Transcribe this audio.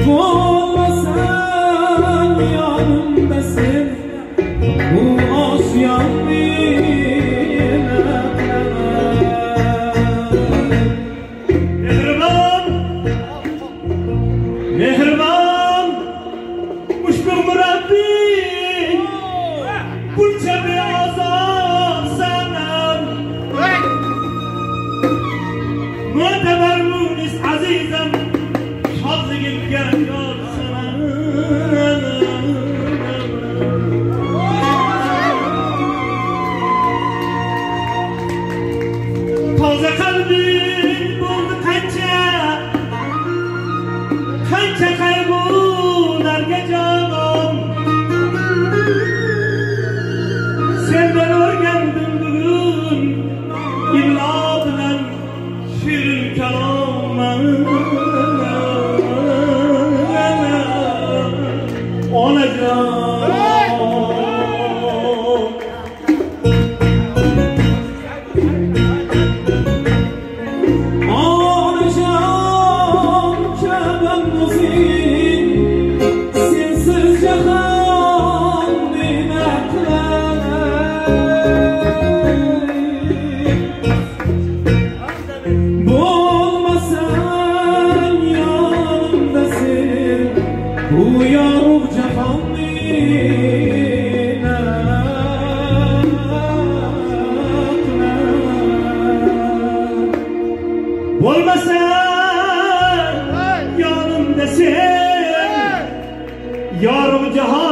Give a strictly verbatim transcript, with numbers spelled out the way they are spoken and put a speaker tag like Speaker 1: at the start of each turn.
Speaker 1: Bo'lmasan yonimdasan, bu osyon
Speaker 2: mehribon, mehribon, ushbu murabbiy buncha beozor sanam. Mo'tabar munis azizam, shodligimga yor sanam. Toza qalbing bo'ldi qancha, qancha qayg'ularga jonon. Sendan o'rgandim bugun imlo bilan shirin kalomman. Onajon, onajon kaban o'zing, sensiz jahon nima qilay. Bo'lmasan yonimda sen, bu yorug' jahonni bo'lmasan yonimda sen, yorug' jahon